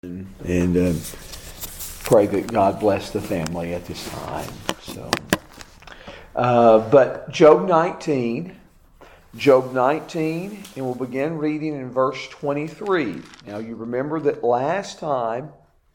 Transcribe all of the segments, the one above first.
And pray that God bless the family at this time. But Job 19, and we'll begin reading in verse 23. Now you remember that last time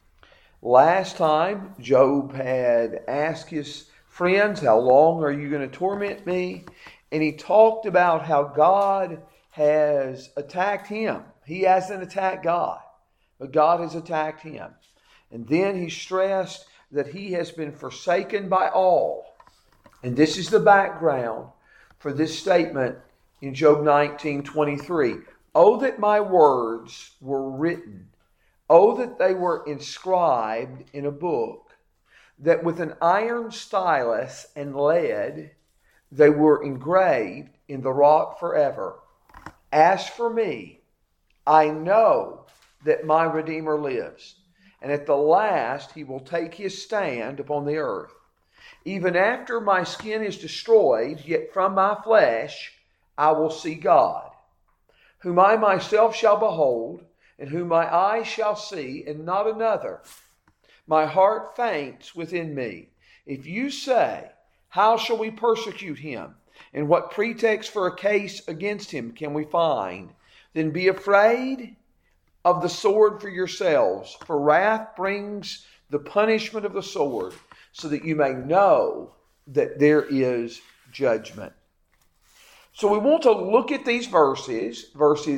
Job had asked his friends, "How long are you going to torment me?" And he talked about how God has attacked him. He hasn't attacked God, but God has attacked him. And then he stressed that he has been forsaken by all. And this is the background for this statement in Job 19:23. "Oh, that my words were written. Oh, that they were inscribed in a book, that with an iron stylus and lead they were engraved in the rock forever. As for me, I know that my Redeemer lives, and at the last he will take his stand upon the earth. Even after my skin is destroyed, yet from my flesh I will see God, whom I myself shall behold, and whom my eyes shall see, and not another. My heart faints within me. If you say, 'How shall we persecute him? And what pretext for a case against him can we find?' Then be afraid of the sword for yourselves, for wrath brings the punishment of the sword, so that you may know that there is judgment." So we want to look at these verses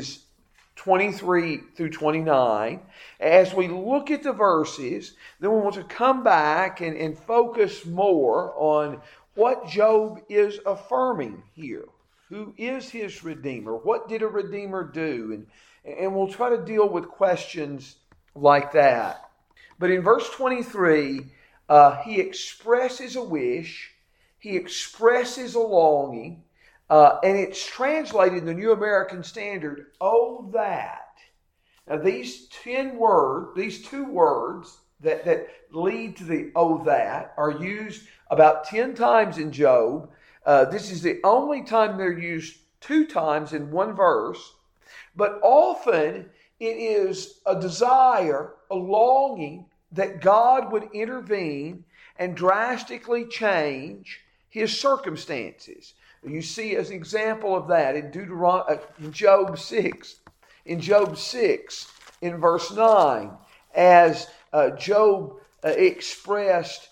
23 through 29. As we look at the verses, then we want to come back and focus more on what Job is affirming here. Who is his Redeemer? What did a Redeemer do? And we'll try to deal with questions like that. But in verse 23, he expresses a wish. He expresses a longing. And it's translated in the New American Standard, "Oh, that." Now these two words that lead to the "oh, that" are used about 10 times in Job. This is the only time they're used 2 times in one verse. But often it is a desire, a longing that God would intervene and drastically change his circumstances. You see as an example of that in Job 6. In Job 6, in verse 9, as Job expressed,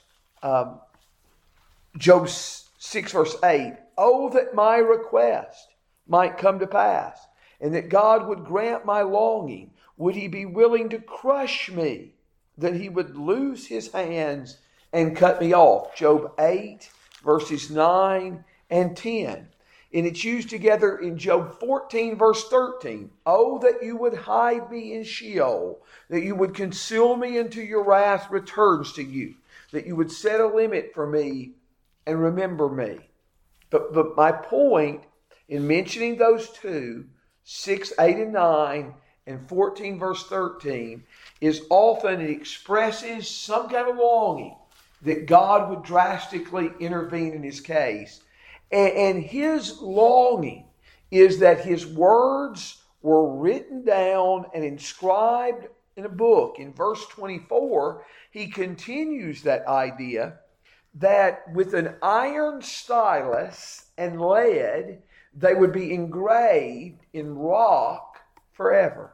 Job 6 verse 8, "Oh, that my request might come to pass, and that God would grant my longing. Would he be willing to crush me, that he would loose his hands and cut me off?" Job 8 verses 9 and 10. And it's used together in Job 14 verse 13. "Oh, that you would hide me in Sheol, that you would conceal me until your wrath returns to you, that you would set a limit for me and remember me." But my point in mentioning those two, 6, 8, and 9, and 14 verse 13, is often it expresses some kind of longing that God would drastically intervene in his case. And his longing is that his words were written down and inscribed in a book. In verse 24, he continues that idea that with an iron stylus and lead, they would be engraved in rock forever.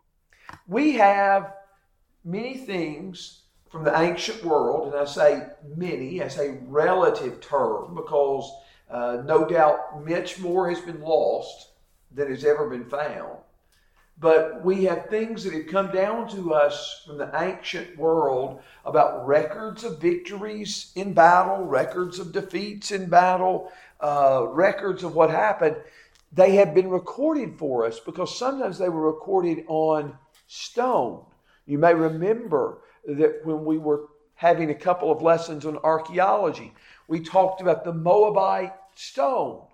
We have many things from the ancient world, and I say many as a relative term because no doubt much more has been lost than has ever been found. But we have things that have come down to us from the ancient world about records of victories in battle, records of defeats in battle, records of what happened. They have been recorded for us because sometimes they were recorded on stone. You may remember that when we were having a couple of lessons on archaeology, we talked about the Moabite stone.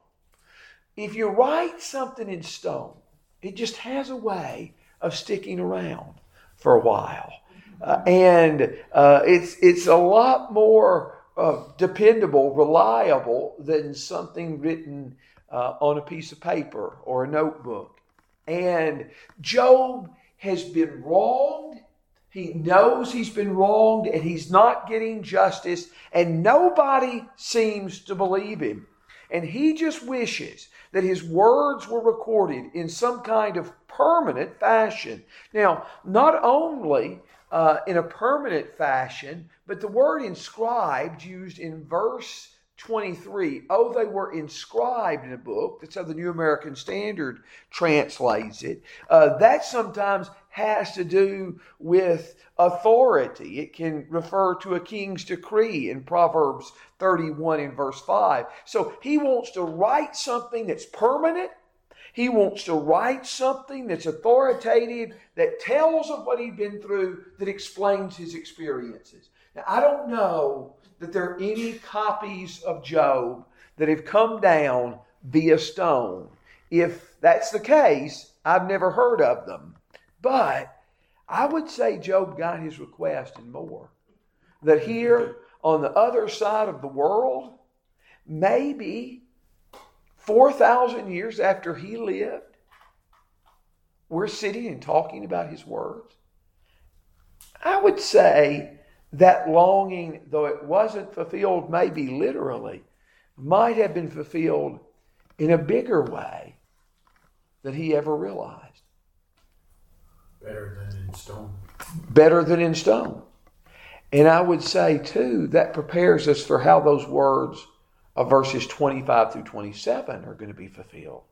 If you write something in stone, it just has a way of sticking around for a while. And it's a lot more dependable, reliable than something written on a piece of paper or a notebook. And Job has been wronged He knows he's been wronged and he's not getting justice, and nobody seems to believe him. And he just wishes that his words were recorded in some kind of permanent fashion. Now, not only in a permanent fashion, but the word inscribed used in verse 23, oh, they were inscribed in a book. That's how the New American Standard translates it. That sometimes has to do with authority. It can refer to a king's decree in Proverbs 31 and verse 5. So he wants to write something that's permanent. He wants to write something that's authoritative, that tells of what he'd been through, that explains his experiences. Now, I don't know that there are any copies of Job that have come down via stone. If that's the case, I've never heard of them. But I would say Job got his request and more. That here on the other side of the world, maybe 4,000 years after he lived, we're sitting and talking about his words. I would say that longing, though it wasn't fulfilled maybe literally, might have been fulfilled in a bigger way than he ever realized. Better than in stone. Better than in stone. And I would say, too, that prepares us for how those words of verses 25 through 27 are going to be fulfilled.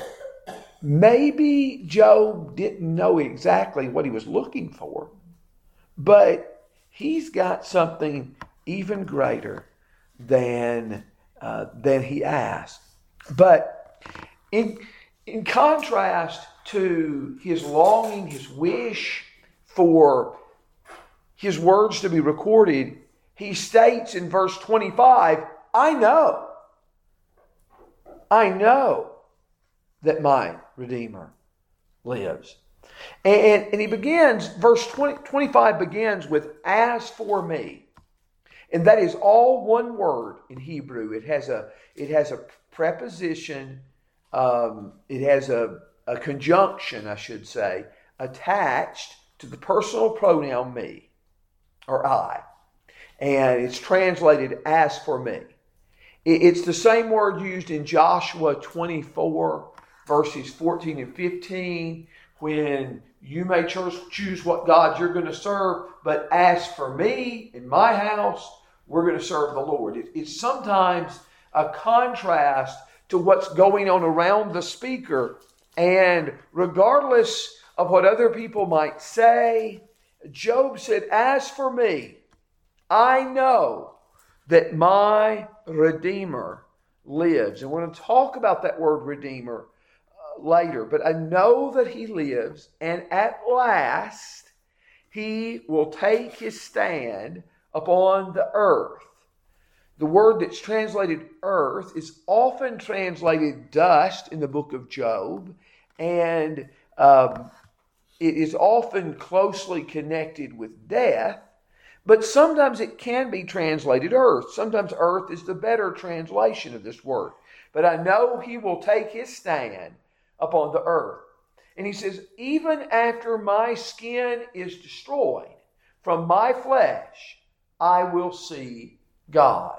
Maybe Job didn't know exactly what he was looking for, but he's got something even greater than he asked. But in contrast to his longing, his wish for his words to be recorded, he states in verse 25, I know that my Redeemer lives. And he begins, verse 25 begins with, as for me. And that is all one word in Hebrew. It has a preposition, it has a conjunction, I should say, attached to the personal pronoun me, or I. And it's translated as for me. It's the same word used in Joshua 24, verses 14 and 15, when you may choose what God you're going to serve, but as for me, in my house, we're going to serve the Lord. It's sometimes a contrast to what's going on around the speaker. And regardless of what other people might say, Job said, as for me, I know that my Redeemer lives. And we're going to talk about that word Redeemer later. But I know that he lives, and at last he will take his stand upon the earth. The word that's translated earth is often translated dust in the book of Job, and it is often closely connected with death, but sometimes it can be translated earth. Sometimes earth is the better translation of this word. But I know he will take his stand upon the earth. And he says, even after my skin is destroyed, from my flesh I will see God.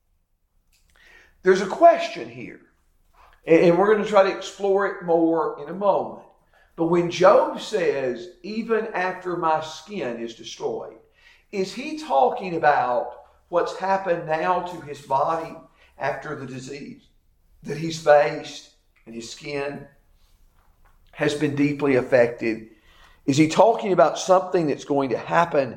There's a question here, and we're going to try to explore it more in a moment. But when Job says, even after my skin is destroyed, is he talking about what's happened now to his body after the disease that he's faced and his skin has been deeply affected? Is he talking about something that's going to happen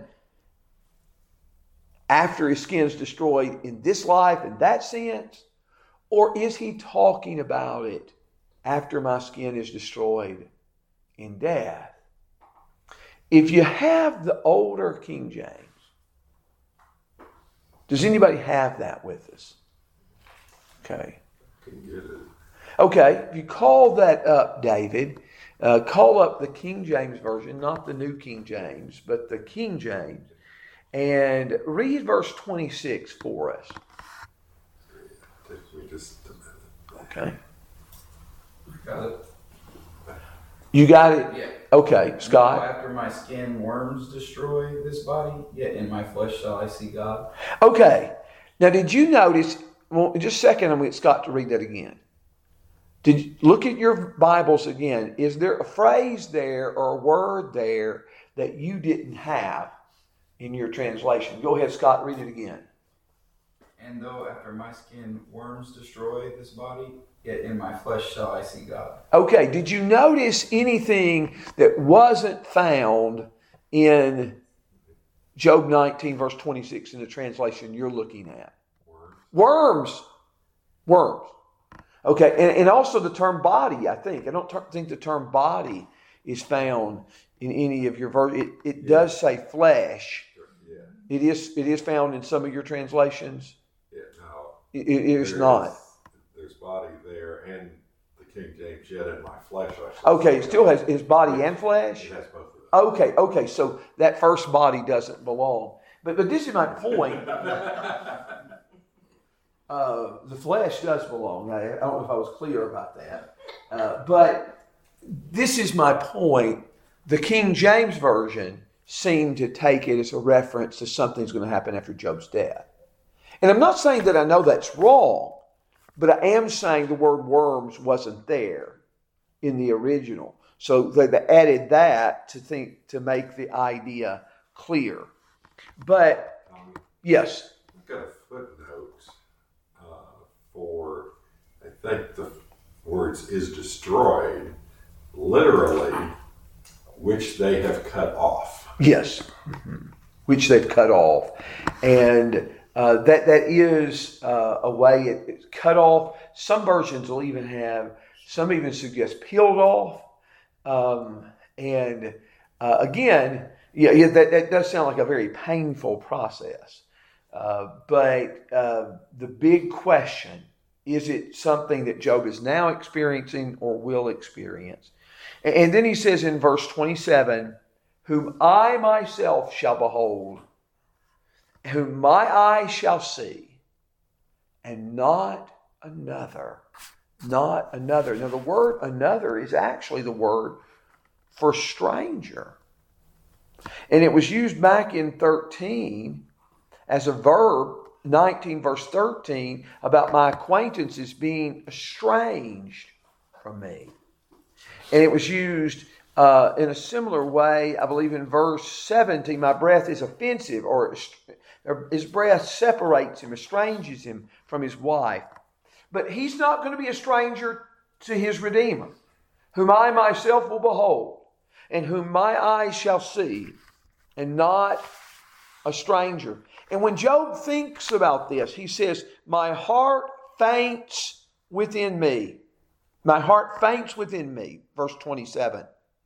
after his skin is destroyed in this life, in that sense? Or is he talking about it after my skin is destroyed in death? If you have the older King James, does anybody have that with us? Okay. Okay, if you call that up, David, call up the King James Version, not the New King James, but the King James, and read verse 26 for us. Takes me just a minute. Okay. You got it? You got it? Yeah. Okay, No, Scott? after my skin worms destroy this body, yet in my flesh shall I see God. Okay. Now, did you notice, well, in just a second, I'm going to get Scott to read that again. Did you look at your Bibles again? Is there a phrase there or a word there that you didn't have in your translation? Go ahead, Scott, read it again. And though after my skin worms destroy this body, yet in my flesh shall I see God. Okay, did you notice anything that wasn't found in Job 19, verse 26 in the translation you're looking at? Worms. Okay, and also the term body, I think. I don't think the term body is found in any of your versions. It does say flesh. Yeah. It is found in some of your translations. Yeah, no. It is not. There's body there, and the King James, yet in my flesh. Okay, it still has his body and flesh? It has both of them. Okay, so that first body doesn't belong. But this is my point. The flesh does belong. I don't know if I was clear about that. But this is my point. The King James Version seemed to take it as a reference to something's going to happen after Job's death. And I'm not saying that I know that's wrong, but I am saying the word worms wasn't there in the original. So they added that to make the idea clear. But, yes. I've got a footnote for, I think the words is destroyed, literally, which they have cut off. Yes, which they've cut off. And that is a way it's cut off. Some versions will even have, some even suggest peeled off. Again, that does sound like a very painful process. But the big question, is it something that Job is now experiencing or will experience? And then he says in verse 27, whom I myself shall behold, whom my eyes shall see, and not another. Not another. Now the word another is actually the word for stranger. And it was used back in 13 as a verb, 19 verse 13, about my acquaintances being estranged from me. And it was used in a similar way, I believe in verse 17, my breath is offensive, or his breath separates him, estranges him from his wife. But he's not going to be a stranger to his Redeemer, whom I myself will behold, and whom my eyes shall see, and not a stranger. And when Job thinks about this, he says, my heart faints within me. My heart faints within me, verse 27.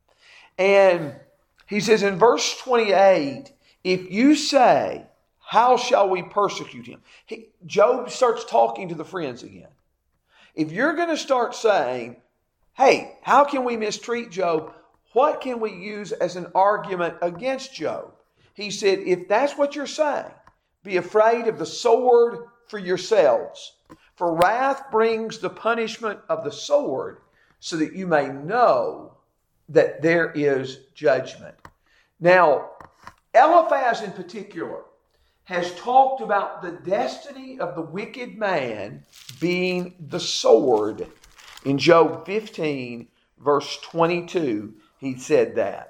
And he says in verse 28, if you say, how shall we persecute him? Job starts talking to the friends again. If you're going to start saying, hey, how can we mistreat Job? What can we use as an argument against Job? He said, if that's what you're saying, be afraid of the sword for yourselves. For wrath brings the punishment of the sword, so that you may know that there is judgment. Now, Eliphaz in particular has talked about the destiny of the wicked man being the sword. In Job 15, verse 22, he said that.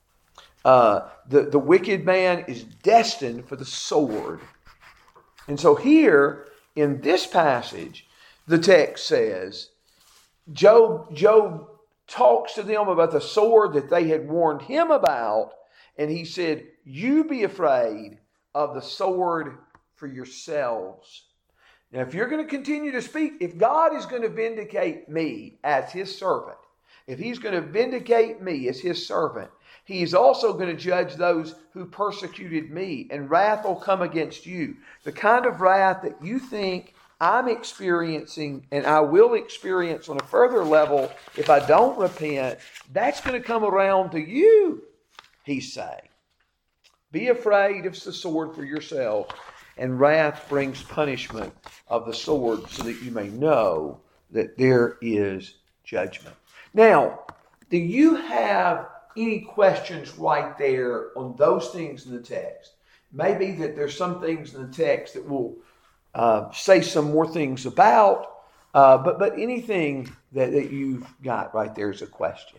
The wicked man is destined for the sword. And so here, in this passage, the text says, Job talks to them about the sword that they had warned him about, and he said, you be afraid of the sword for yourselves. Now, if you're going to continue to speak, if God is going to vindicate me as his servant, if he's going to vindicate me as his servant, he is also going to judge those who persecuted me, and wrath will come against you. The kind of wrath that you think I'm experiencing and I will experience on a further level if I don't repent, that's going to come around to you, he's saying. Be afraid of the sword for yourself, and wrath brings punishment of the sword, so that you may know that there is judgment. Now, Do you have any questions right there on those things in the text? Maybe that there's some things in the text that we'll say some more things about, but anything that you've got right there is a question.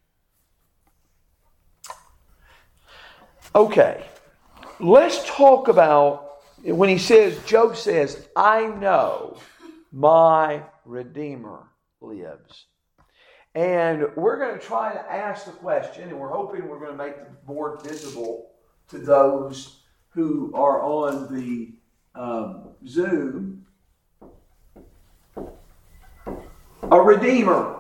Okay, let's talk about when he says, Job says, I know my Redeemer lives. And we're going to try to ask the question, and we're hoping we're going to make the board visible to those who are on the Zoom. A Redeemer.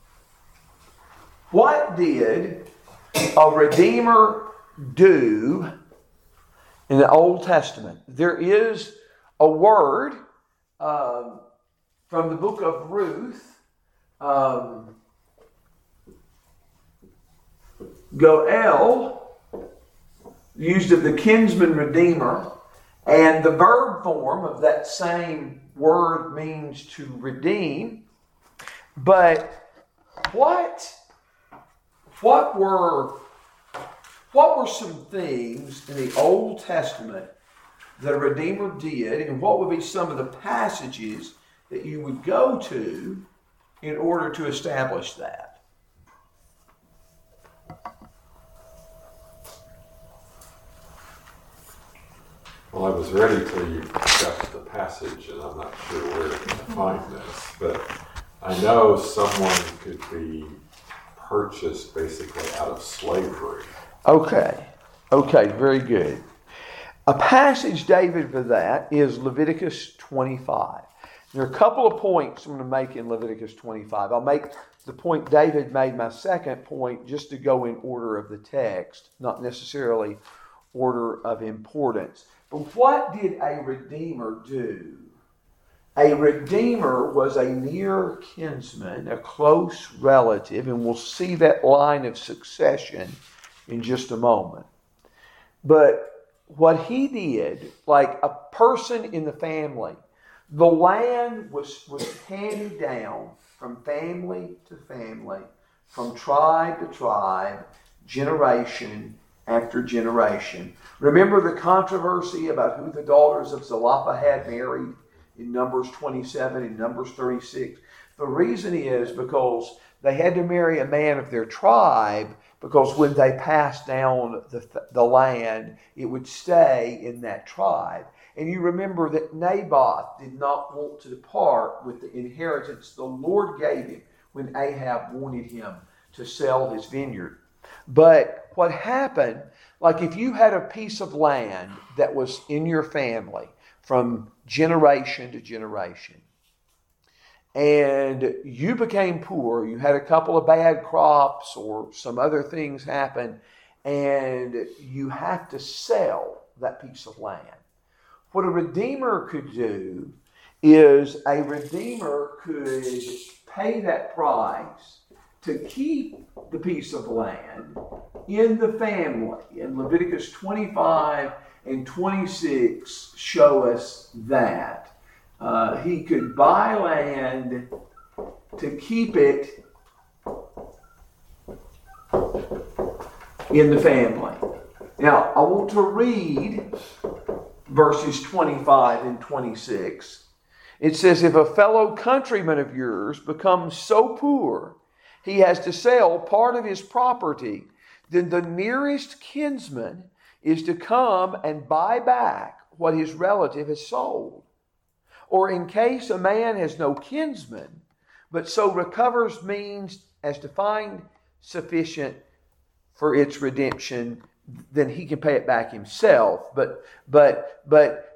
What did a Redeemer do in the Old Testament? There is a word from the book of Ruth, Goel, used of the kinsman redeemer, and the verb form of that same word means to redeem. But what were some things in the Old Testament that a Redeemer did, and what would be some of the passages that you would go to in order to establish that? Well, I was ready till you discussed the passage, and I'm not sure where to find this, but I know someone could be purchased basically out of slavery. Okay, very good. A passage, David, for that is Leviticus 25. There are a couple of points I'm going to make in Leviticus 25. I'll make the point David made, my second point, just to go in order of the text, not necessarily order of importance. But what did a Redeemer do? A Redeemer was a near kinsman, a close relative, and we'll see that line of succession in just a moment. But what he did, like a person in the family, the land was handed down from family to family, from tribe to tribe, generation after generation. Remember the controversy about who the daughters of Zelophehad married in Numbers 27 and Numbers 36? The reason is because they had to marry a man of their tribe, because when they passed down the land, it would stay in that tribe. And you remember that Naboth did not want to depart with the inheritance the Lord gave him when Ahab wanted him to sell his vineyard. But what happened, like if you had a piece of land that was in your family from generation to generation, and you became poor, you had a couple of bad crops or some other things happen, and you have to sell that piece of land. What a Redeemer could do is a Redeemer could pay that price to keep the piece of land in the family. And Leviticus 25 and 26 show us that. He could buy land to keep it in the family. Now, I want to read verses 25 and 26. It says, if a fellow countryman of yours becomes so poor he has to sell part of his property, then the nearest kinsman is to come and buy back what his relative has sold. Or in case a man has no kinsman, but so recovers means as to find sufficient for its redemption, then he can pay it back himself. But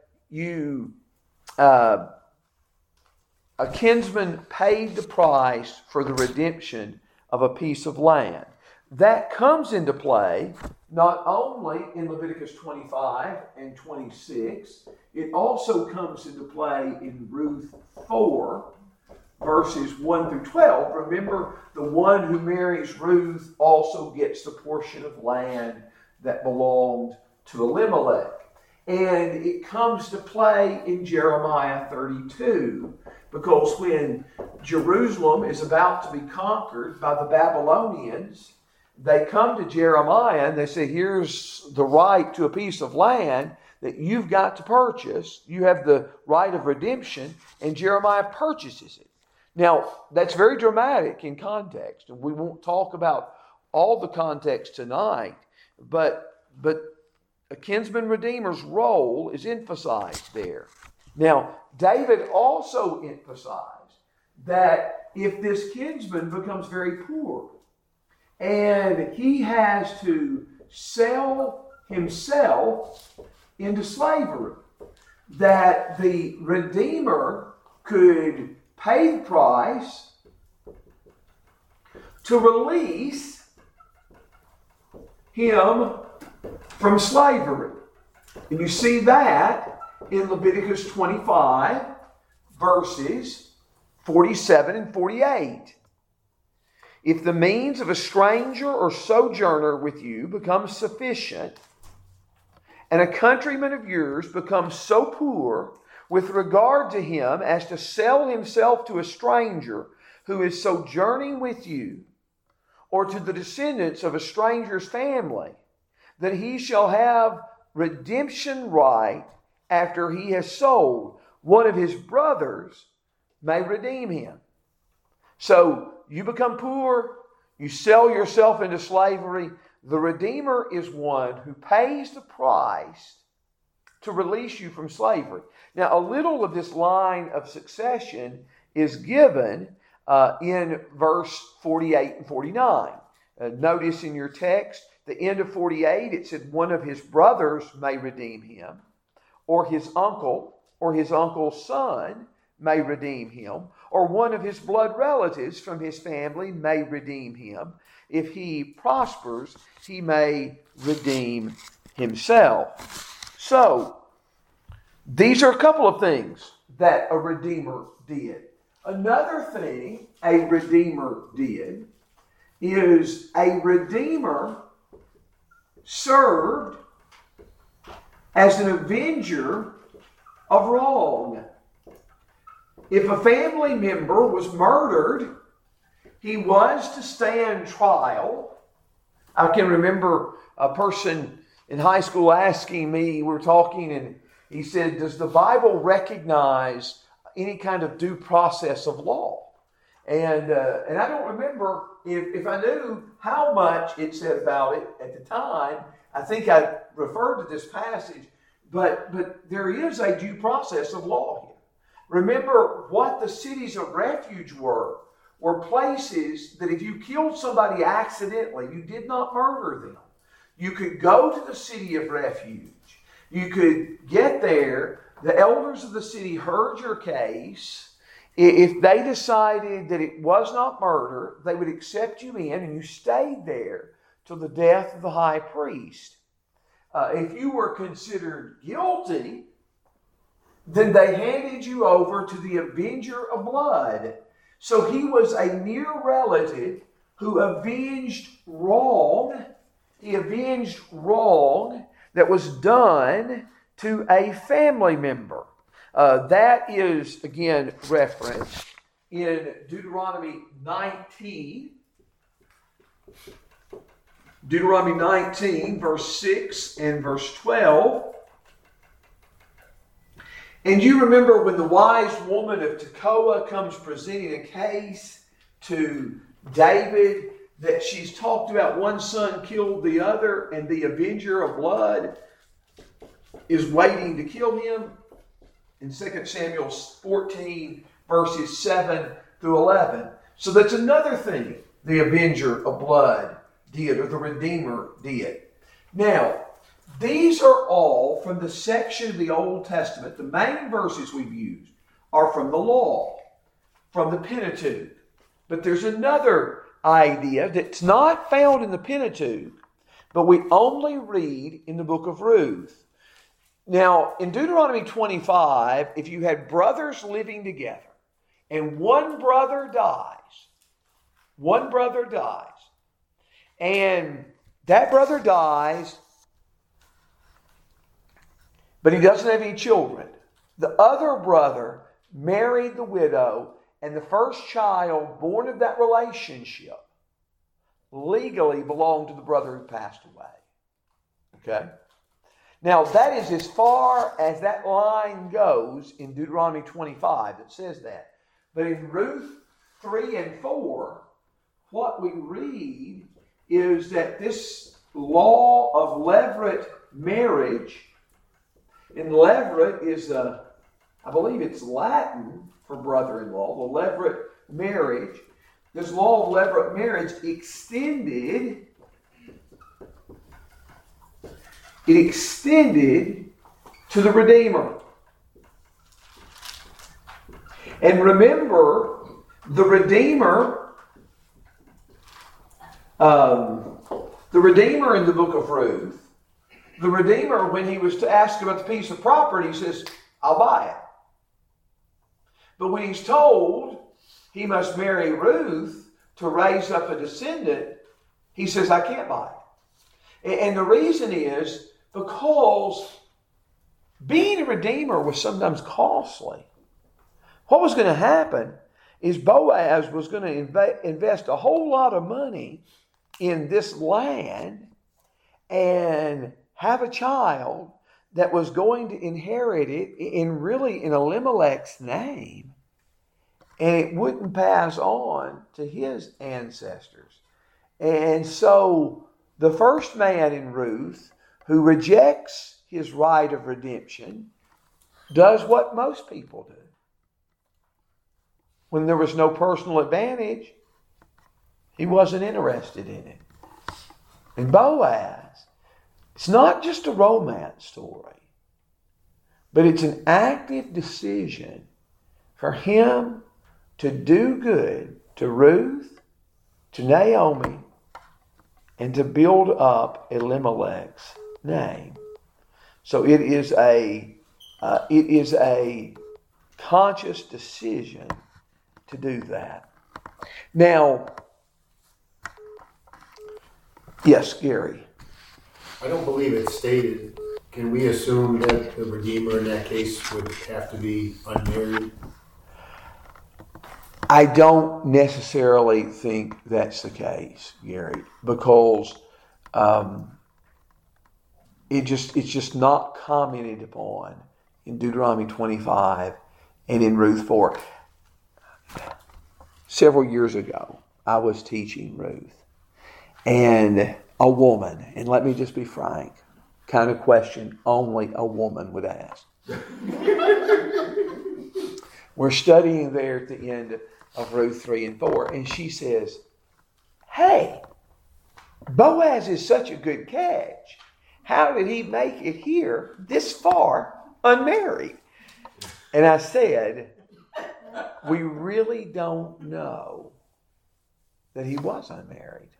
a kinsman paid the price for the redemption of a piece of land. That comes into play not only in Leviticus 25 and 26, it also comes into play in Ruth 4, verses 1 through 12. Remember, the one who marries Ruth also gets the portion of land that belonged to Elimelech. And it comes to play in Jeremiah 32, because when Jerusalem is about to be conquered by the Babylonians, they come to Jeremiah and they say, here's the right to a piece of land that you've got to purchase. You have the right of redemption, and Jeremiah purchases it. Now, that's very dramatic in context, and we won't talk about all the context tonight, but a kinsman redeemer's role is emphasized there. Now, David also emphasized that if this kinsman becomes very poor and he has to sell himself into slavery, that the redeemer could pay the price to release him from slavery. And you see that in Leviticus 25, verses 47 and 48. If the means of a stranger or sojourner with you becomes sufficient, and a countryman of yours becomes so poor with regard to him as to sell himself to a stranger who is sojourning with you, or to the descendants of a stranger's family, that he shall have redemption right after he has sold, one of his brothers may redeem him. So you become poor, you sell yourself into slavery. The Redeemer is one who pays the price to release you from slavery. Now, a little of this line of succession is given in verse 48 and 49. Notice in your text, the end of 48, it said one of his brothers may redeem him, or his uncle's son may redeem him, or one of his blood relatives from his family may redeem him. If he prospers, he may redeem himself. So, these are a couple of things that a redeemer did. Another thing a redeemer did is a redeemer served as an avenger of wrong. If a family member was murdered, he was to stand trial. I can remember a person in high school asking me, we were talking, and he said, does the Bible recognize any kind of due process of law? And I don't remember if I knew how much it said about it at the time. I think I referred to this passage, but there is a due process of law here. Remember what the cities of refuge were places that if you killed somebody accidentally, you did not murder them. You could go to the city of refuge. You could get there. The elders of the city heard your case. If they decided that it was not murder, they would accept you in, and you stayed there till the death of the high priest. If you were considered guilty, then they handed you over to the avenger of blood. So he was a near relative who avenged wrong. He avenged wrong that was done to a family member. That is, again, referenced in Deuteronomy 19. Deuteronomy 19, verse 6 and verse 12. And you remember when the wise woman of Tekoa comes presenting a case to David, that she's talked about one son killed the other, and the avenger of blood is waiting to kill him. In 2 Samuel 14, verses 7 through 11. So that's another thing the avenger of blood did, or the Redeemer did. Now, these are all from the section of the Old Testament. The main verses we've used are from the law, from the Pentateuch. But there's another idea that's not found in the Pentateuch, but we only read in the book of Ruth. Now, in Deuteronomy 25, if you had brothers living together and one brother dies, and that brother dies, but he doesn't have any children. The other brother married the widow, and the first child born of that relationship legally belonged to the brother who passed away. Okay? Now, that is as far as that line goes in Deuteronomy 25 that says that. But in Ruth 3 and 4, what we read is that this law of levirate marriage, and levirate is, I believe it's Latin for brother-in-law, the levirate marriage. This law of levirate marriage extended to the Redeemer. And remember, the Redeemer in the book of Ruth, the Redeemer, when he was to ask about the piece of property, he says, I'll buy it. But when he's told he must marry Ruth to raise up a descendant, he says, I can't buy it. And the reason is because being a redeemer was sometimes costly. What was going to happen is Boaz was going to invest a whole lot of money in this land and have a child that was going to inherit it in Elimelech's name, and it wouldn't pass on to his ancestors. And so the first man in Ruth who rejects his right of redemption does what most people do. When there was no personal advantage, he wasn't interested in it. And Boaz, it's not just a romance story, but it's an active decision for him to do good to Ruth, to Naomi, and to build up Elimelech's name. So it is a conscious decision to do that. Now, yes, Gary. I don't believe it's stated. Can we assume that the Redeemer in that case would have to be unmarried? I don't necessarily think that's the case, Gary, because it's just not commented upon in Deuteronomy 25 and in Ruth 4. Several years ago, I was teaching Ruth, and a woman, and let me just be frank, kind of question only a woman would ask. We're studying there at the end of Ruth 3 and 4, and she says, hey, Boaz is such a good catch. How did he make it here this far unmarried? And I said, we really don't know that he was unmarried.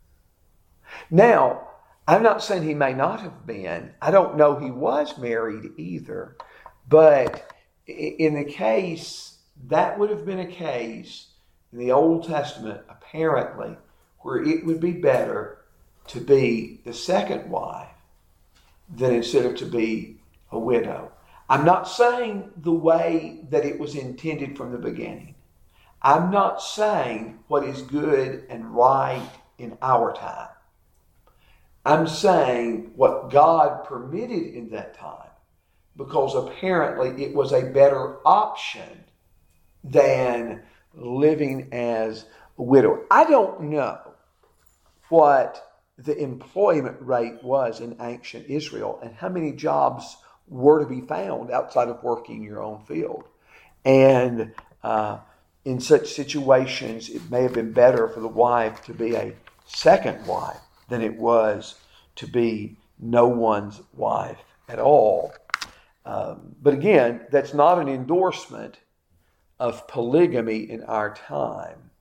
Now, I'm not saying he may not have been. I don't know he was married either. But in the case, that would have been a case in the Old Testament, apparently, where it would be better to be the second wife than instead of to be a widow. I'm not saying the way that it was intended from the beginning. I'm not saying what is good and right in our time. I'm saying what God permitted in that time, because apparently it was a better option than living as a widow. I don't know what the employment rate was in ancient Israel and how many jobs were to be found outside of working your own field. And in such situations, it may have been better for the wife to be a second wife than it was to be no one's wife at all. But again, that's not an endorsement of polygamy in our time.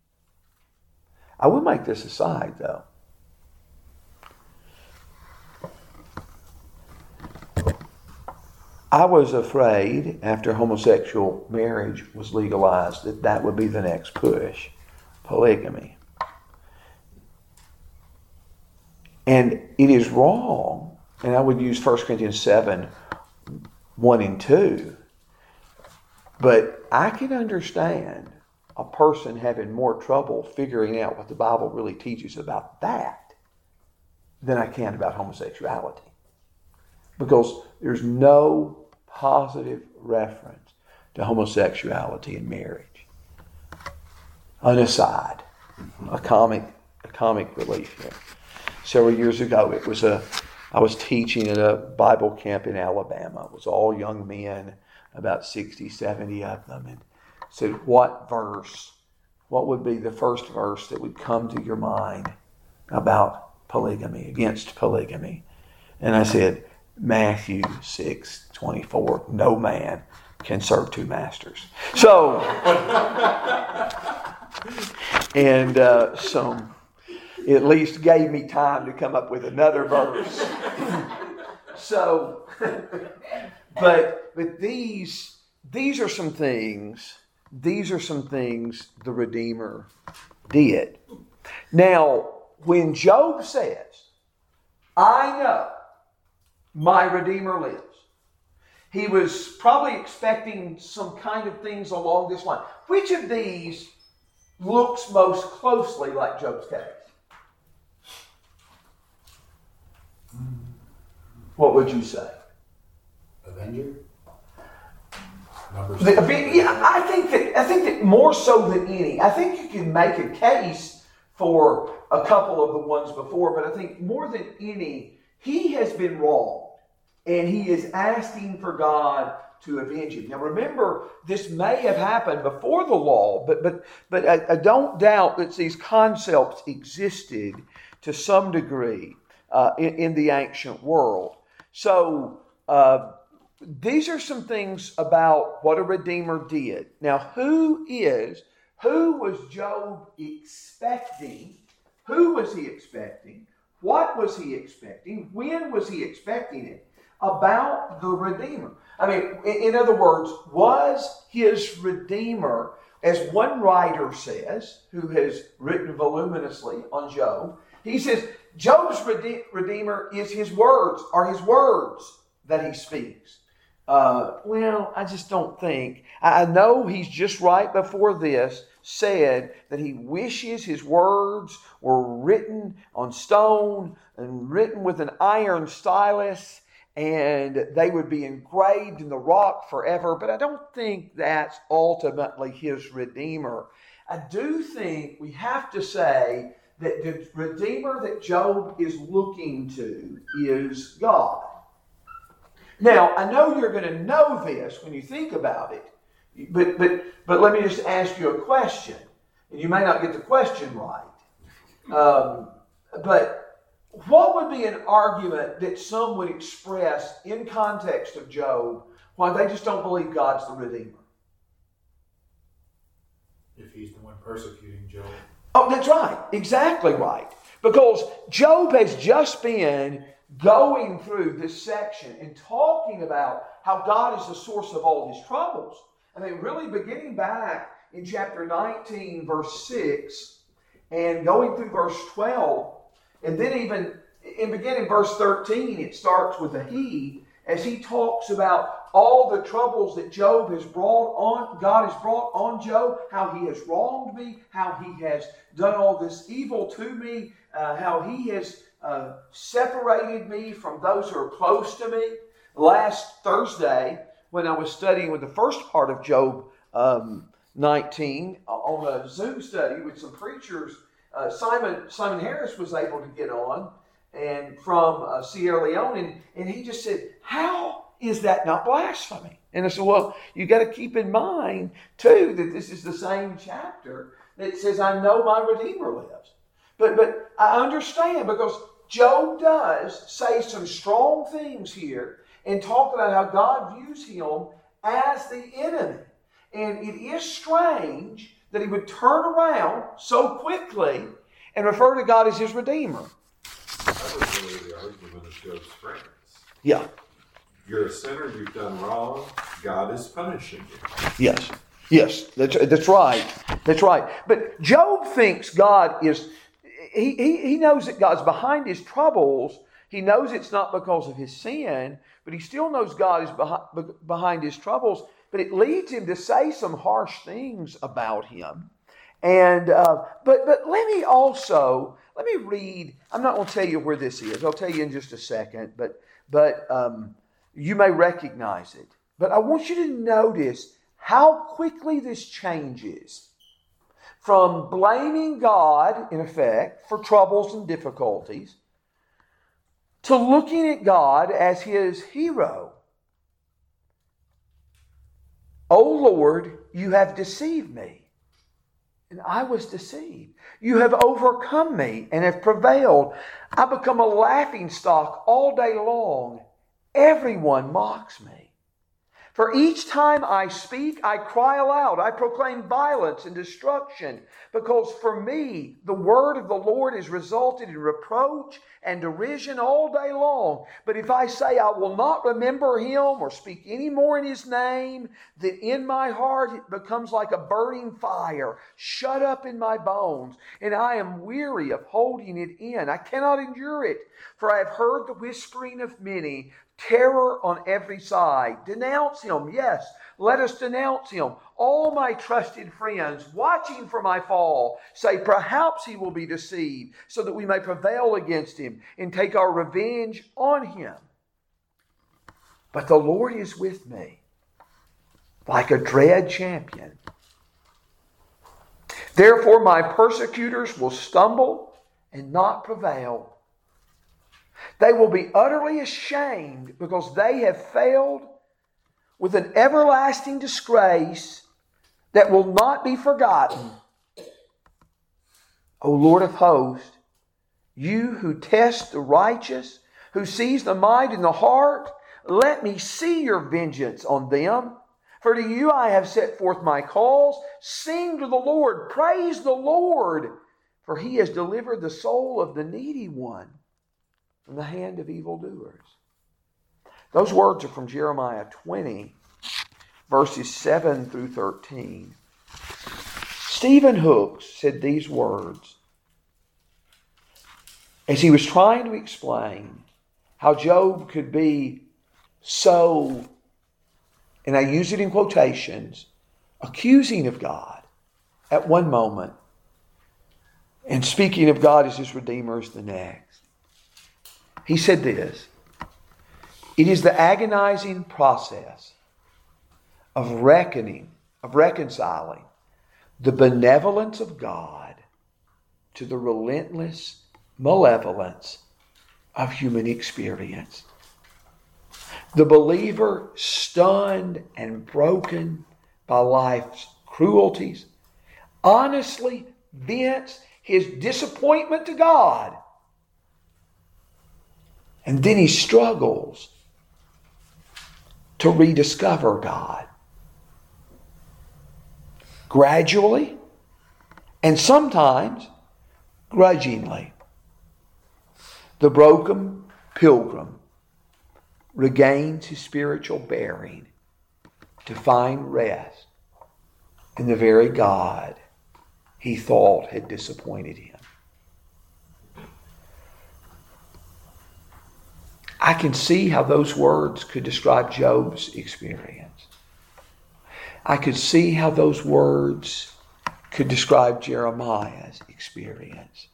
I will make this aside, though. I was afraid after homosexual marriage was legalized that would be the next push, polygamy. And it is wrong, and I would use 1 Corinthians 7 1 and 2. But I can understand a person having more trouble figuring out what the Bible really teaches about that than I can about homosexuality. Because there's no positive reference to homosexuality in marriage. An aside, a comic relief here. Several years ago, I was teaching at a Bible camp in Alabama. It was all young men, about 60, 70 of them, and said, what would be the first verse that would come to your mind about polygamy, against polygamy? And I said, Matthew 6:24, no man can serve two masters. So, and so it at least gave me time to come up with another verse. So, but these are some things the Redeemer did. Now, when Job says, I know my Redeemer lives, he was probably expecting some kind of things along this line. Which of these looks most closely like Job's case? What would you say? Avenger? I think that more so than any, I think you can make a case for a couple of the ones before, but I think more than any, he has been wronged, and he is asking for God to avenge him. Now remember, this may have happened before the law, but I don't doubt that these concepts existed to some degree in the ancient world. So these are some things about what a Redeemer did. Now, who was Job expecting? Who was he expecting? What was he expecting? When was he expecting it? About the Redeemer. I mean, in other words, was his Redeemer, as one writer says, who has written voluminously on Job, he says, Job's Redeemer is his words that he speaks. Well, I just don't think. I know he's just right before this said that he wishes his words were written on stone and written with an iron stylus, and they would be engraved in the rock forever. But I don't think that's ultimately his Redeemer. I do think we have to say that the Redeemer that Job is looking to is God. Now, I know you're going to know this when you think about it, but let me just ask you a question, and you may not get the question right. But what would be an argument that some would express in context of Job why they just don't believe God's the Redeemer? If he's the one persecuting Job. Oh, that's right. Exactly right. Because Job has just been going through this section and talking about how God is the source of all his troubles. I mean, really beginning back in chapter 19, verse 6, and going through verse 12, and then even in beginning verse 13, it starts with a he, as he talks about all the troubles that God has brought on Job, how he has wronged me, how he has done all this evil to me, how he has separated me from those who are close to me. Last Thursday, when I was studying with the first part of Job 19 on a Zoom study with some preachers, Simon Harris was able to get on, and from Sierra Leone, and he just said, how is that not blasphemy? And I said, well, you got to keep in mind, too, that this is the same chapter that says, I know my Redeemer lives. But I understand, because Job does say some strong things here and talk about how God views him as the enemy. And it is strange that he would turn around so quickly and refer to God as his Redeemer. That was really the argument of Job's friends. Yeah. You're a sinner, you've done wrong, God is punishing you. Yes, that's right. That's right. But Job thinks God is, he knows that God's behind his troubles. He knows it's not because of his sin, but he still knows God is behind his troubles. But it leads him to say some harsh things about him. And but let me read. I'm not going to tell you where this is. I'll tell you in just a second. But you may recognize it. But I want you to notice how quickly this changes from blaming God, in effect, for troubles and difficulties, to looking at God as his hero. O Lord, you have deceived me, and I was deceived. You have overcome me and have prevailed. I become a laughingstock all day long. Everyone mocks me. For each time I speak, I cry aloud. I proclaim violence and destruction, because for me, the word of the Lord has resulted in reproach and derision all day long. But if I say I will not remember him or speak any more in his name, then in my heart it becomes like a burning fire, shut up in my bones, and I am weary of holding it in. I cannot endure it, for I have heard the whispering of many, terror on every side. Denounce him, yes, let us denounce him. All my trusted friends, watching for my fall, say, perhaps he will be deceived, so that we may prevail against him and take our revenge on him. But the Lord is with me, like a dread champion. Therefore my persecutors will stumble and not prevail. They will be utterly ashamed, because they have failed with an everlasting disgrace that will not be forgotten. O Lord of hosts, you who test the righteous, who sees the mind and the heart, let me see your vengeance on them. For to you I have set forth my cause. Sing to the Lord, praise the Lord, for he has delivered the soul of the needy one from the hand of evildoers. Those words are from Jeremiah 20, verses 7 through 13. Stephen Hooks said these words as he was trying to explain how Job could be so, and I use it in quotations, accusing of God at one moment and speaking of God as his Redeemer as the next. He said this: it is the agonizing process of reconciling the benevolence of God to the relentless malevolence of human experience. The believer, stunned and broken by life's cruelties, honestly vents his disappointment to God. And then he struggles to rediscover God. Gradually, and sometimes grudgingly, the broken pilgrim regains his spiritual bearing to find rest in the very God he thought had disappointed him. I can see how those words could describe Job's experience. I could see how those words could describe Jeremiah's experience.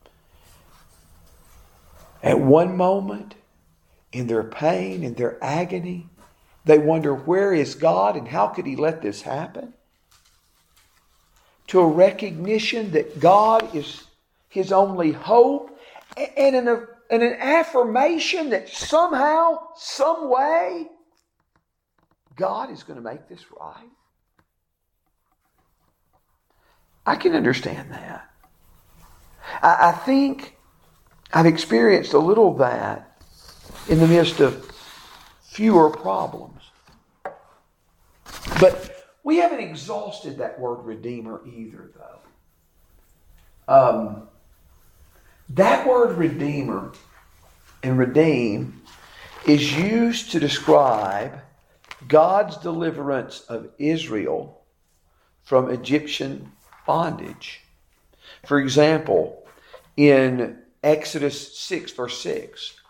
At one moment, in their pain, in their agony, they wonder, where is God and how could he let this happen? To a recognition that God is his only hope, and an affirmation that somehow, some way, God is going to make this right. I can understand that. I think I've experienced a little of that in the midst of fewer problems. But we haven't exhausted that word Redeemer either, though. That word Redeemer and redeem is used to describe God's deliverance of Israel from Egyptian bondage. For example, in Exodus 6, verse 6,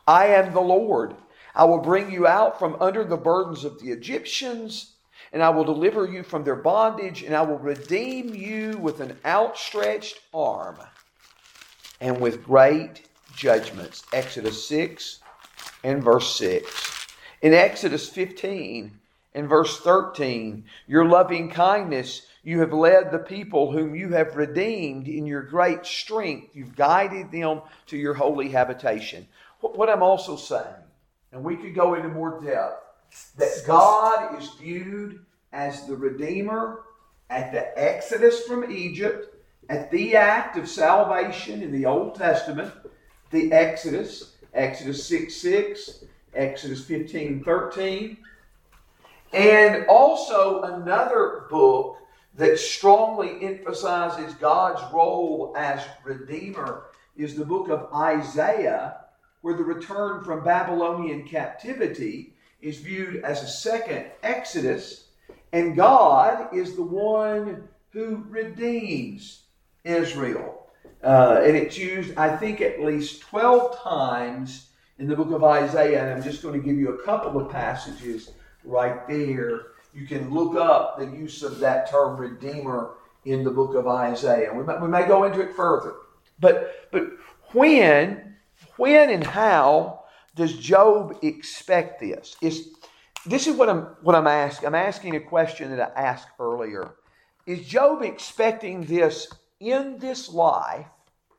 I am the Lord. I will bring you out from under the burdens of the Egyptians, and I will deliver you from their bondage, and I will redeem you with an outstretched arm and with great judgments. Exodus 6 and verse 6. In Exodus 15 and verse 13, your loving kindness, you have led the people whom you have redeemed in your great strength. You've guided them to your holy habitation. What I'm also saying, and we could go into more depth, that God is viewed as the Redeemer at the Exodus from Egypt, at the act of salvation in the Old Testament, the Exodus 6:6, Exodus 15:13, and also another book that strongly emphasizes God's role as Redeemer is the book of Isaiah, where the return from Babylonian captivity is viewed as a second Exodus, and God is the one who redeems Israel. And it's used, I think, at least 12 times in the book of Isaiah, and I'm just going to give you a couple of passages right there. You can look up the use of that term Redeemer in the book of Isaiah. We may go into it further. But when and how does Job expect this? This is what I'm asking. I'm asking a question that I asked earlier. Is Job expecting this in this life?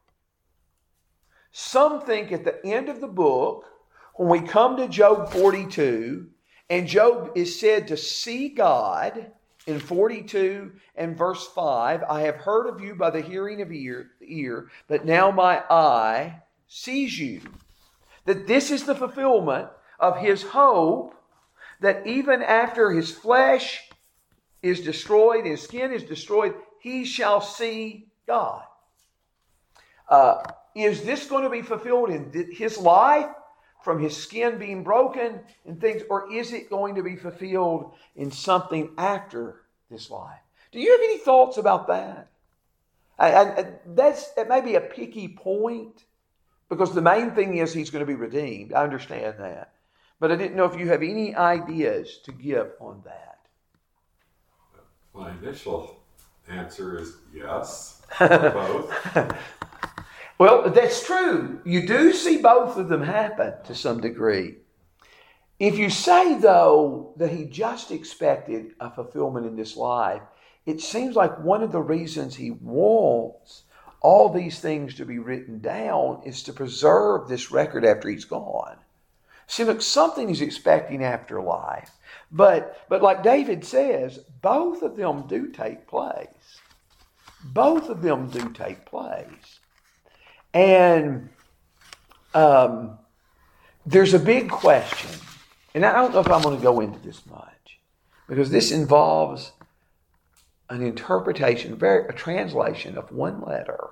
Some think at the end of the book, when we come to Job 42, and Job is said to see God in 42 and verse 5, I have heard of you by the hearing of ear, but now my eye sees you. That this is the fulfillment of his hope that even after his flesh is destroyed, his skin is destroyed, he shall see God. Is this going to be fulfilled in his life from his skin being broken and things, or is it going to be fulfilled in something after this life? Do you have any thoughts about that? That may be a picky point, because the main thing is he's going to be redeemed. I understand that. But I didn't know if you have any ideas to give on that. My initial answer is yes, both. Well, that's true. You do see both of them happen to some degree. If you say, though, that he just expected a fulfillment in this life, it seems like one of the reasons he wants all these things to be written down is to preserve this record after he's gone. See, look, something he's expecting after life. But like David says, both of them do take place. Both of them do take place. And there's a big question. And I don't know if I'm going to go into this much, because this involves an interpretation, a translation of one letter.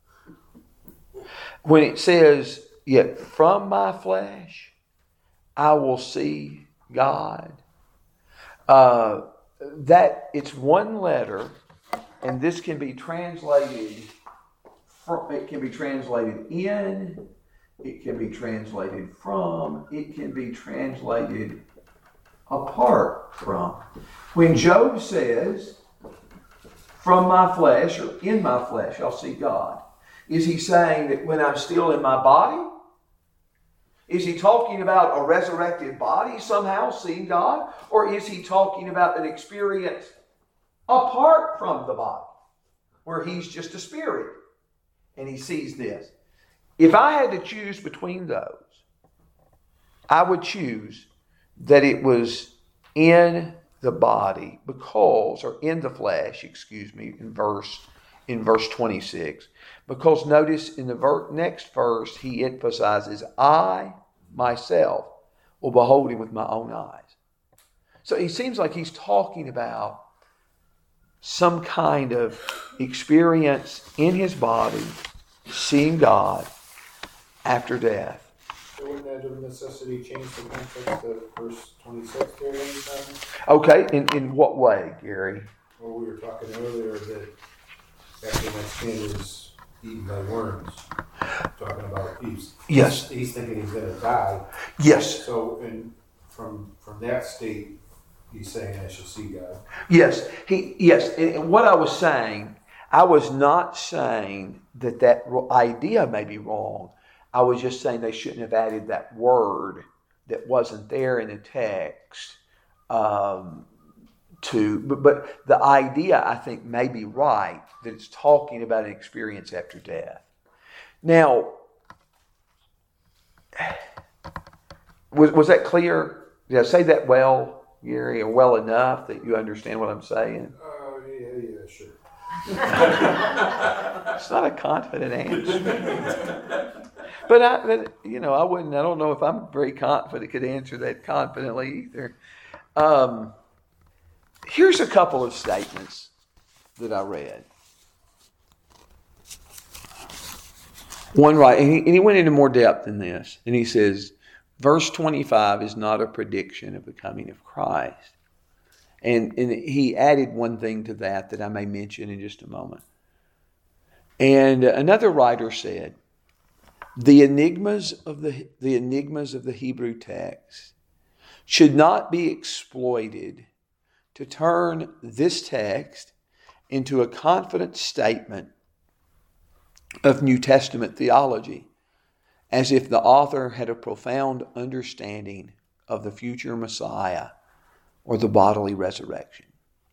When it says, yet from my flesh I will see God. That it's one letter, and this can be translated. It can be translated in. It can be translated from. It can be translated apart from. When Job says, from my flesh, or in my flesh, I'll see God, is he saying that when I'm still in my body? Is he talking about a resurrected body somehow seeing God? Or is he talking about an experience apart from the body, where he's just a spirit and he sees this? If I had to choose between those, I would choose that it was in the body, because, or in the flesh, in verse 26. Because notice in the next verse, he emphasizes, I myself will behold him with my own eyes. So he seems like he's talking about some kind of experience in his body, seeing God after death. So wouldn't that of necessity change the context of verse 26 there anytime? Okay, in what way, Gary? Well, we were talking earlier that after my skin is eaten by worms. talking about Yes. he's thinking he's going to die. Yes. So, and from that state, he's saying, I shall see God. Yes. Yes. And what I was saying, I was not saying that idea may be wrong. I was just saying they shouldn't have added that word that wasn't there in the text. But the idea, I think, may be right, that it's talking about an experience after death. Now, was that clear? Did I say that well, Gary, or well enough that you understand what I'm saying? Yeah, sure. It's not a confident answer. But I don't know if I'm very confident, could answer that confidently either. Here's a couple of statements that I read. One, right, and he went into more depth than this. And he says, verse 25 is not a prediction of the coming of Christ. And he added one thing to that I may mention in just a moment. And another writer said, the enigmas of the Hebrew text should not be exploited to turn this text into a confident statement of New Testament theology, as if the author had a profound understanding of the future Messiah or the bodily resurrection.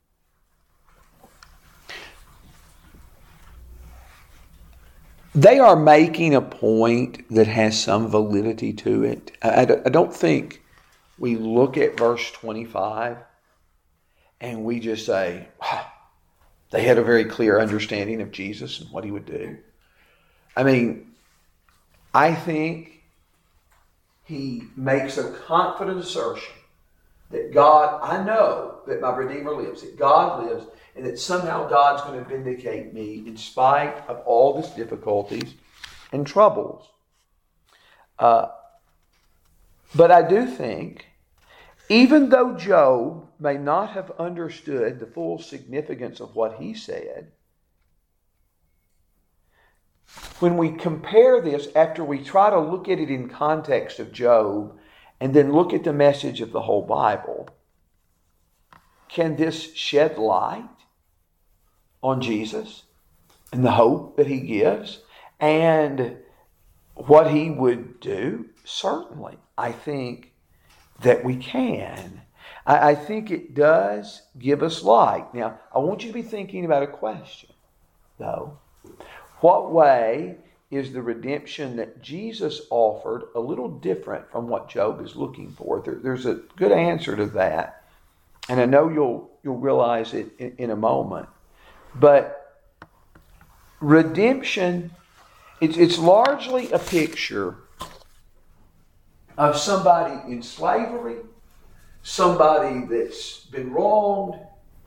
They are making a point that has some validity to it. I don't think we look at verse 25 and we just say, wow, they had a very clear understanding of Jesus and what he would do. I mean, I think he makes a confident assertion that God, I know that my Redeemer lives, that God lives, and that somehow God's going to vindicate me in spite of all these difficulties and troubles. But I do think, even though Job may not have understood the full significance of what he said, when we compare this, after we try to look at it in context of Job, and then look at the message of the whole Bible, can this shed light on Jesus and the hope that he gives and what he would do? Certainly, I think that we can. I think it does give us light. Now, I want you to be thinking about a question, though. What way is the redemption that Jesus offered a little different from what Job is looking for? There's a good answer to that, and I know you'll realize it in a moment. But redemption, it's largely a picture of somebody in slavery, somebody that's been wronged,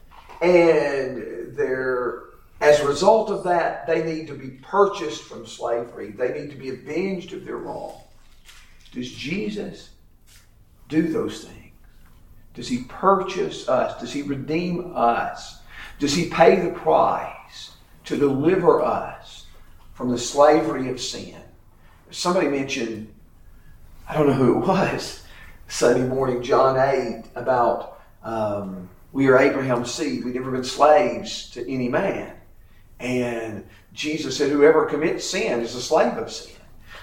and as a result of that, they need to be purchased from slavery. They need to be avenged of their wrong. Does Jesus do those things? Does he purchase us? Does he redeem us? Does he pay the price to deliver us from the slavery of sin? Somebody mentioned, I don't know who it was, Sunday morning, John 8, about we are Abraham's seed. We've never been slaves to any man. And Jesus said, whoever commits sin is a slave of sin.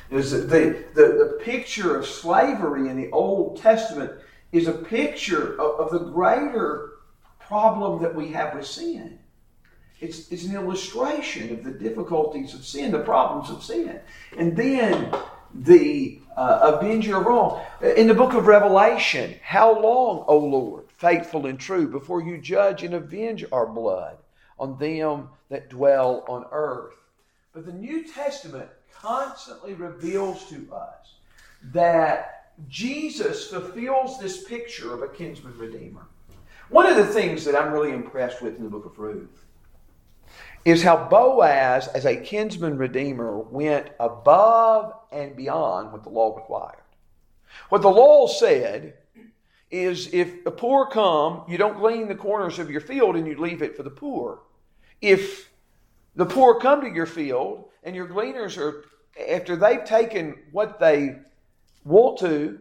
The picture of slavery in the Old Testament is a picture of the greater problem that we have with sin. It's an illustration of the difficulties of sin, the problems of sin. And then the avenger of wrong. In the book of Revelation, how long, O Lord, faithful and true, before you judge and avenge our blood on them that dwell on earth? But the New Testament constantly reveals to us that Jesus fulfills this picture of a kinsman redeemer. One of the things that I'm really impressed with in the book of Ruth is how Boaz, as a kinsman redeemer, went above and beyond what the law required. What the law said is, if the poor come, you don't glean the corners of your field and you leave it for the poor. If the poor come to your field and your gleaners are after they've taken what they want to,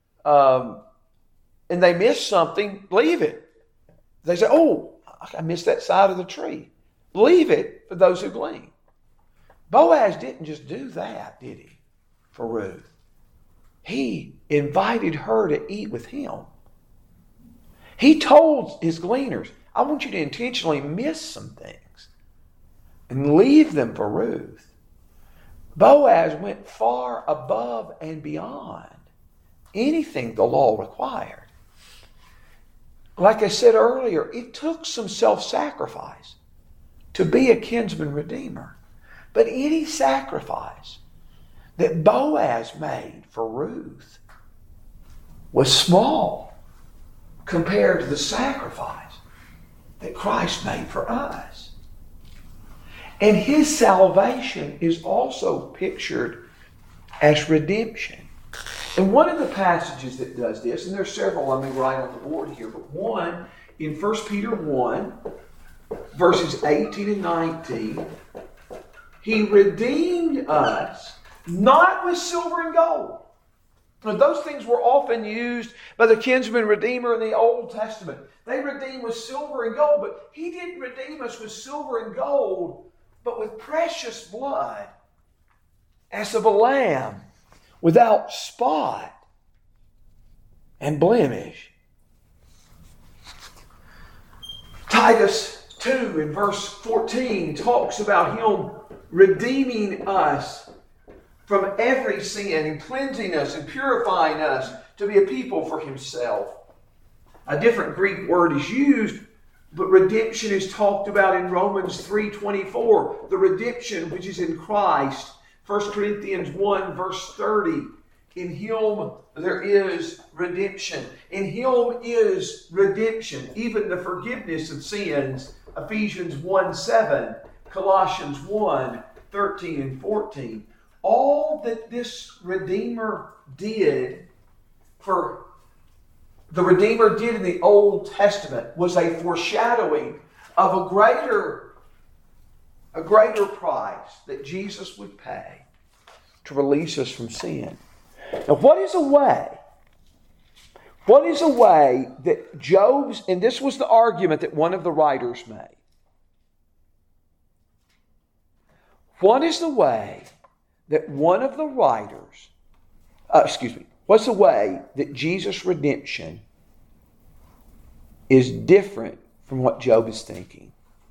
and they miss something, leave it. They say, oh, I missed that side of the tree. Leave it for those who glean. Boaz didn't just do that, did he, for Ruth? He invited her to eat with him. He told his gleaners, I want you to intentionally miss some things and leave them for Ruth. Boaz went far above and beyond anything the law required. Like I said earlier, it took some self-sacrifice to be a kinsman redeemer. But any sacrifice that Boaz made for Ruth was small compared to the sacrifice that Christ made for us. And his salvation is also pictured as redemption. And one of the passages that does this, and there's several I'm going to write on the board here, but one in 1 Peter 1, verses 18 and 19, he redeemed us not with silver and gold. Now, those things were often used by the kinsman redeemer in the Old Testament. They redeemed with silver and gold, but he didn't redeem us with silver and gold, but with precious blood, as of a lamb, without spot and blemish. Titus 2 in verse 14 talks about him redeeming us from every sin and cleansing us and purifying us to be a people for himself. A different Greek word is used, but redemption is talked about in Romans 3:24. The redemption which is in Christ. 1 Corinthians 1 verse 30. In him there is redemption. In him is redemption, even the forgiveness of sins. Ephesians 1:7, Colossians 1:13 and 14. All that this Redeemer did the Redeemer did in the Old Testament was a foreshadowing of a greater price that Jesus would pay to release us from sin. Now, what is a way that Job's, and this was the argument that one of the writers made. What is the way that one of the writers, what's the way that Jesus' redemption is different from what Job is thinking?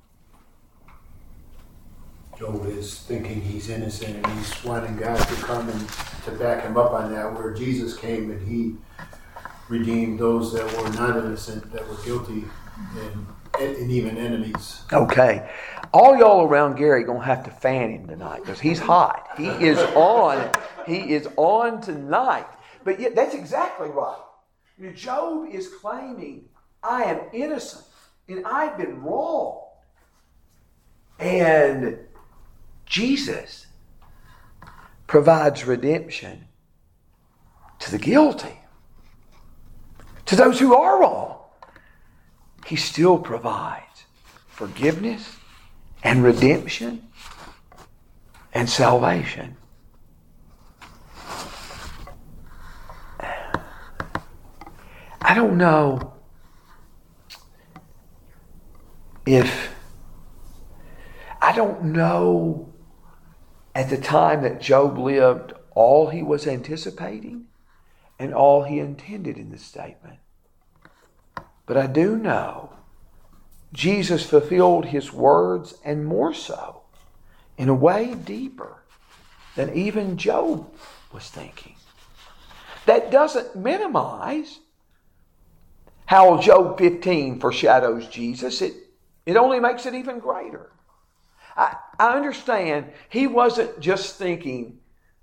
Job is thinking he's innocent and he's wanting God to come and to back him up on that, where Jesus came and he redeemed those that were not innocent, that were guilty, and even enemies. Okay. All y'all around Gary going to have to fan him tonight because he's hot. He is on. He is on tonight. But yet, that's exactly right. Job is claiming, I am innocent and I've been wrong. And Jesus provides redemption to the guilty, to those who are wrong. He still provides forgiveness and redemption and salvation. I don't know at the time that Job lived all he was anticipating and all he intended in this statement. But I do know Jesus fulfilled his words, and more so, in a way deeper than even Job was thinking. That doesn't minimize how Job 15 foreshadows Jesus. It only makes it even greater. I understand he wasn't just thinking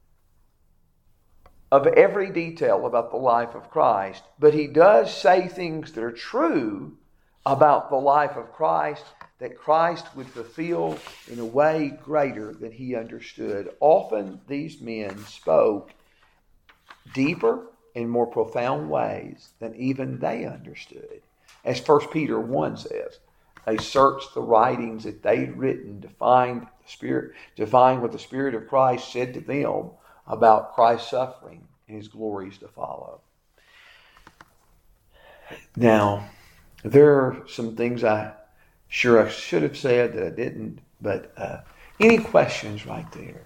of every detail about the life of Christ, but he does say things that are true about the life of Christ that Christ would fulfill in a way greater than he understood. Often these men spoke deeper and more profound ways than even they understood. As 1 Peter 1 says, They searched the writings that they'd written to find what the Spirit of Christ said to them about Christ's suffering and His glories to follow. Now, there are some things I should have said that I didn't, but any questions right there?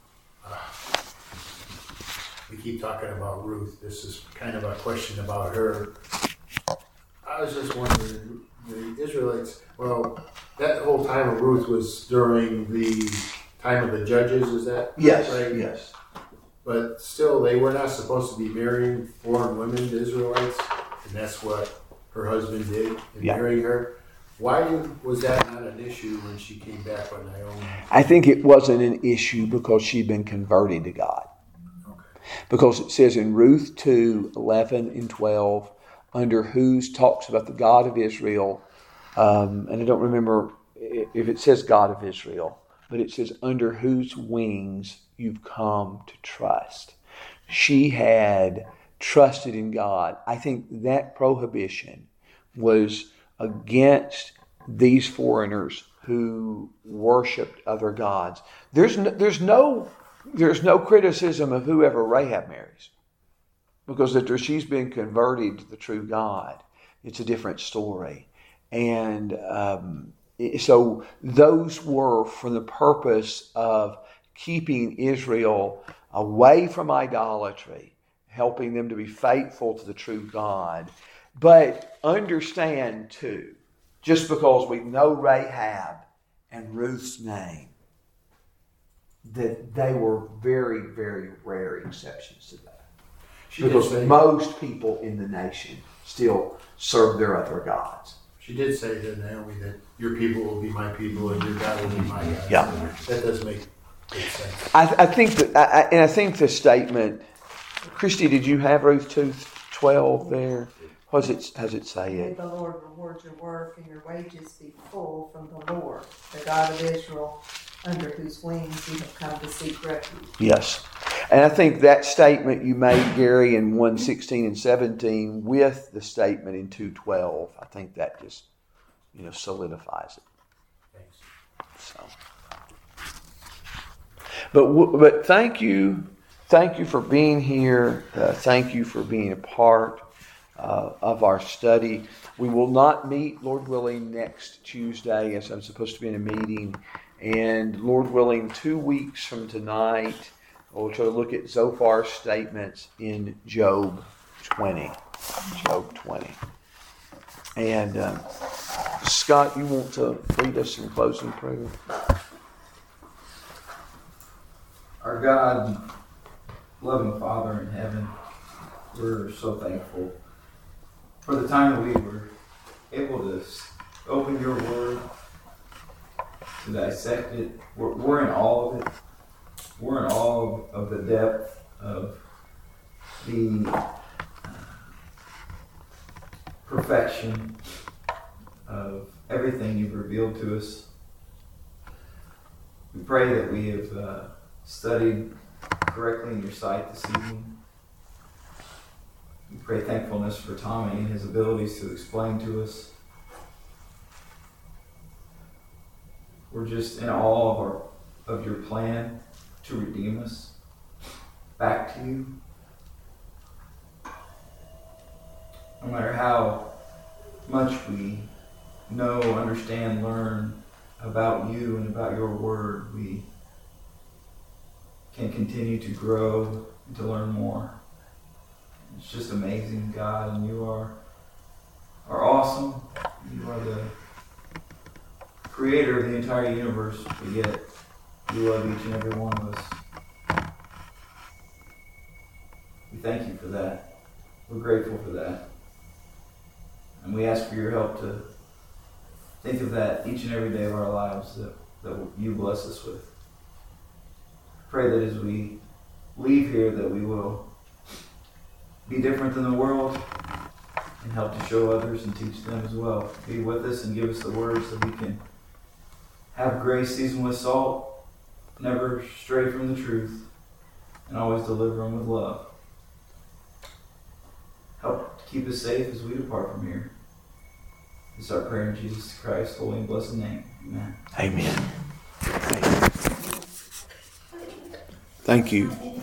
We keep talking about Ruth. This is kind of a question about her. I was just wondering, the Israelites, well, that whole time of Ruth was during the time of the judges, is that right? Yes. But still, they were not supposed to be marrying foreign women to Israelites, and that's what her husband did in marrying her. Why was that not an issue when she came back on Naomi? I think it wasn't an issue because she'd been converted to God. Okay. Because it says in Ruth 2, 11 and 12, under whose talks about the God of Israel, and I don't remember if it says God of Israel, but it says under whose wings you've come to trust. She had trusted in God. I think that prohibition was against these foreigners who worshipped other gods. There's no criticism of whoever Rahab marries, because after she's been converted to the true God, it's a different story. And so those were for the purpose of keeping Israel away from idolatry, helping them to be faithful to the true God. But understand too, just because we know Rahab and Ruth's name, that they were very, very rare exceptions to that. Because most people in the nation still serve their other gods. She did say to Naomi that your people will be my people and your God will be my God. Yeah. That does make sense. I think the statement, Christy, did you have Ruth 2:12 there? What does it say? May the Lord reward your work and your wages be full from the Lord, the God of Israel, under whose wings you have come to seek refuge. Yes. And I think that statement you made, Gary, in 1:16 and 17 with the statement in 2:12, I think that just, solidifies it. Thanks. So, but thank you for being here. Thank you for being a part of our study. We will not meet, Lord willing, next Tuesday, as I'm supposed to be in a meeting. And Lord willing, 2 weeks from tonight, we'll try to look at Zophar's statements in Job 20. Job 20. And Scott, you want to lead us in closing prayer? Our God, loving Father in heaven, we're so thankful for the time that we were able to open your word, to dissect it. We're in awe of it. We're in awe of the depth of the perfection of everything you've revealed to us. We pray that we have studied correctly in your sight this evening. We pray thankfulness for Tommy and his abilities to explain to us. We're just in awe of your plan to redeem us back to you. No matter how much we know, understand, learn about you and about your word, we can continue to grow and to learn more. It's just amazing, God, and you are awesome. You are the creator of the entire universe, but yet you love each and every one of us. We thank you for that. We're grateful for that. And we ask for your help to think of that each and every day of our lives that you bless us with. Pray that as we leave here that we will be different than the world and help to show others and teach them as well. Be with us and give us the words that we can have grace seasoned with salt, never stray from the truth, and always deliver them with love. Help to keep us safe as we depart from here. It's our prayer in Jesus Christ's holy and blessed name. Amen. Amen. Thank you.